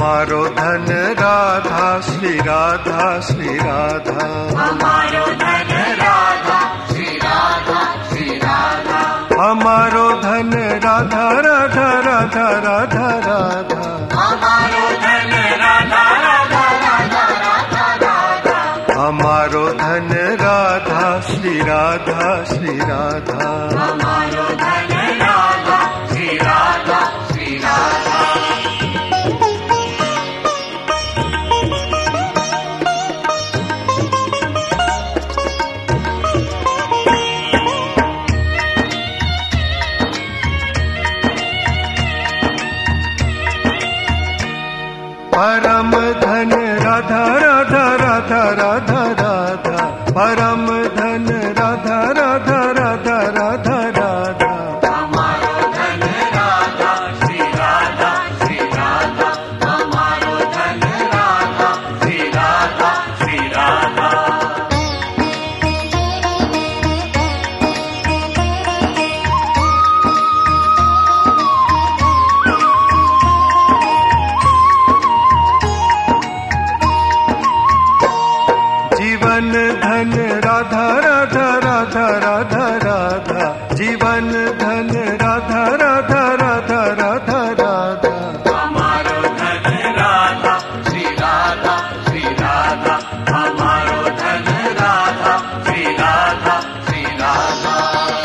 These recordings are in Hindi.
हमारो धन राधा श्री राधा श्री राधा, हमारो धन राधा श्री राधा श्री राधा, हमारो धन राधा राधा राधा राधा राधा, हमारो धन राधा राधा राधा राधा राधा, हमारो धन राधा श्री राधा श्री राधा, हमारो धन राधा श्री राधा श्री राधा। परम धन राधा राधा राधा राधा राधा, परम धन राधा राधा राधा राधा राधा, हमारो धन राधा श्री राधा श्री राधा, हमारो धन राधा श्री राधा श्री राधा। जीवन धन राधा राधा राधा राधा राधा, जीवन धन राधा राधा राधा राधा राधा, हमारो धन राधा श्री राधा श्री राधा, हमारो धन राधा श्री राधा श्री राधा।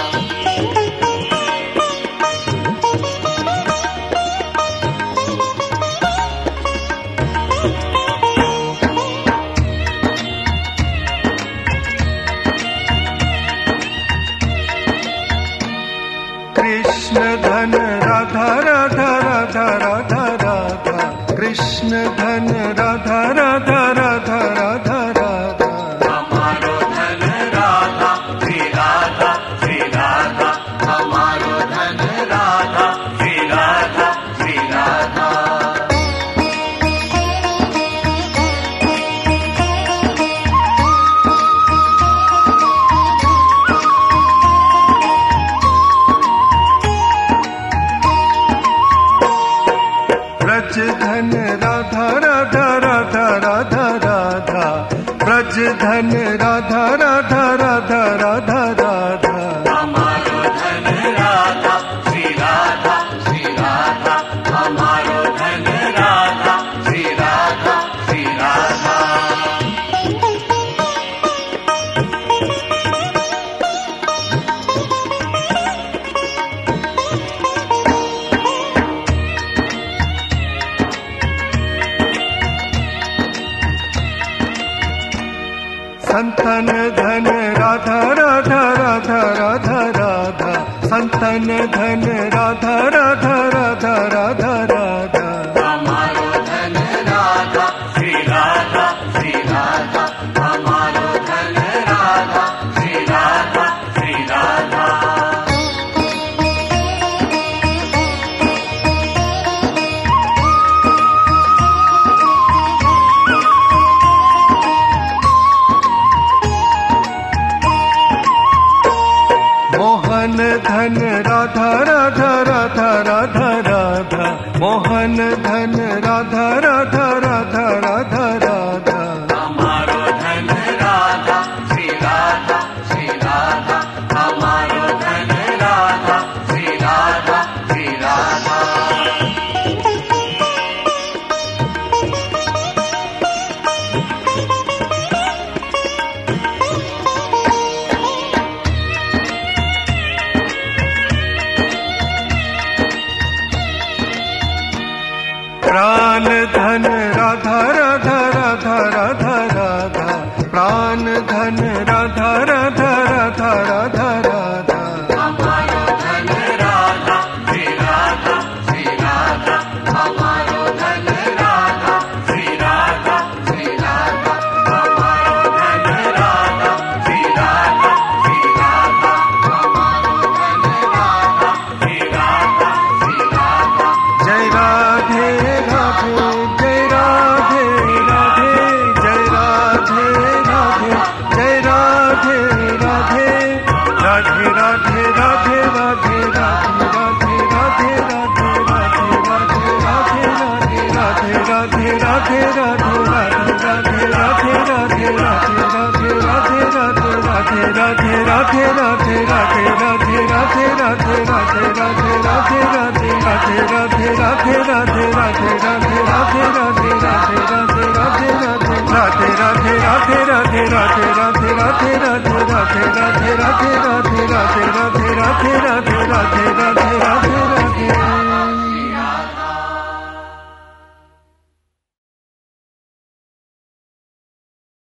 कृष्ण धन राधा राधा राधा राधा राधा, कृष्ण धन राधा राधा राधा राधा राधा, हमारो धन राधा श्री राधा श्री राधा, हमारो धन राधा श्री राधा श्री राधा। ब्रज धन राधा राधा राधा राधा राधा, ब्रज धन राधा राधा राधा राधा राधा, हमारो धन राधा श्री राधा श्री राधा, हमारो धन राधा श्री राधा श्री राधा। संतन धन राधा राधा राधा राधा राधा, संतन धन राधा राधा राधा राधा राधा, हमारो धन राधा श्री राधा श्री राधा, हमारो धन राधा श्री राधा श्री राधा। मोहन धन राधा राधा राधा राधा राधा, मोहन धन राधा राधा राधा राधा राधा, हमारो धन राधा श्री राधा श्री राधा, हमारो धन राधा श्री राधा श्री राधा। प्राण धन राधा राधा राधा राधा राधा, प्राण धन राधा राधा राधा राधा राधा, हमारो धन राधा श्री राधा श्री राधा, हमारो धन राधा श्री राधा श्री राधा, हमारो धन राधा श्री राधा श्री राधा, हमारो धन राधा श्री राधा श्री राधा। जय राधे राधे, जय राधे राधे, जय राधे राधे, जय राधे राधे